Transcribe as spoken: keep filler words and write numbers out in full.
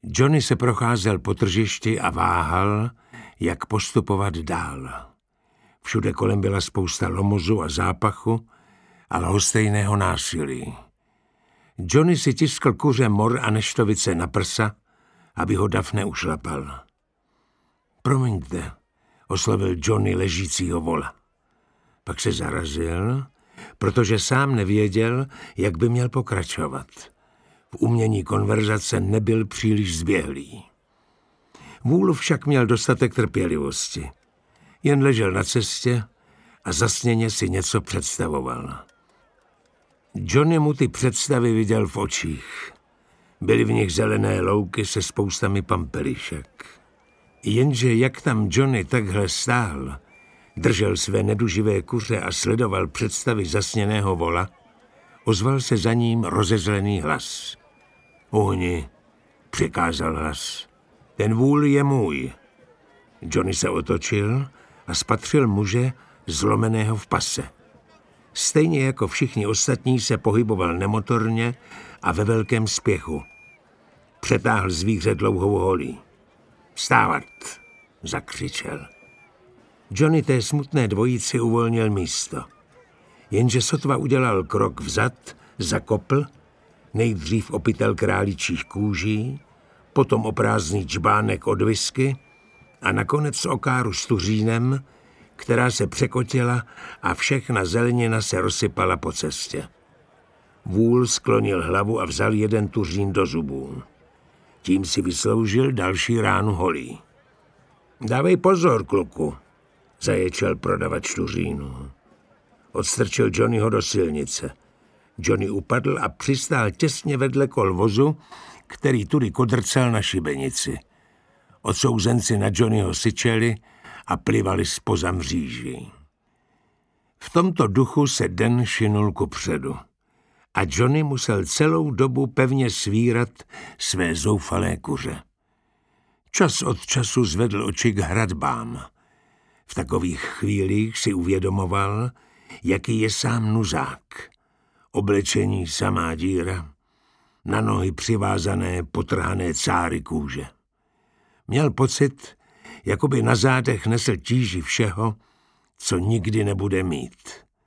Johnny se procházel po tržišti a váhal, jak postupovat dál. Všude kolem byla spousta lomozu a zápachu a lhostejného násilí. Johnny si tiskl kuře mor a neštovice na prsa, aby ho Dav neušlapal. Promiňte, oslovil Johnny ležícího vola. Pak se zarazil, protože sám nevěděl, jak by měl pokračovat. V umění konverzace nebyl příliš zběhlý. Vůl však měl dostatek trpělivosti. Jen ležel na cestě a zasněně si něco představoval. Johnny mu ty představy viděl v očích. Byly v nich zelené louky se spoustami pampelišek. Jenže jak tam Johnny takhle stál, držel své neduživé kuře a sledoval představy zasněného vola, ozval se za ním rozezlený hlas. Uhni, přikázal hlas. Ten vůl je můj. Johnny se otočil a spatřil muže zlomeného v pase. Stejně jako všichni ostatní se pohyboval nemotorně a ve velkém spěchu. Přetáhl zvíře dlouhou holí. Vstávat, zakřičel. Johnny té smutné dvojici uvolnil místo. Jenže sotva udělal krok vzad, zakopl, nejdřív opytel králičích kůží, potom o prázdný džbánek od whisky a nakonec okáru s tuřínem, která se překotila a všechna zelenina se rozsypala po cestě. Vůl sklonil hlavu a vzal jeden tuřín do zubů. Tím si vysloužil další ránu holí. Dávej pozor, kluku, zaječel prodavač tuřínu. Odstrčil Johnnyho do silnice. Johnny upadl a přistál těsně vedle kol vozu, který tudy kodrcel na šibenici. Odsouzenci na Johnnyho syčeli a plivali zpoza mříží. V tomto duchu se den šinul kupředu a Johnny musel celou dobu pevně svírat své zoufalé kuře. Čas od času zvedl oči k hradbám. V takových chvílích si uvědomoval, jaký je sám nuzák. Oblečení samá díra, na nohy přivázané potrhané cáry kůže. Měl pocit, jako by na zádech nesl tíži všeho, co nikdy nebude mít.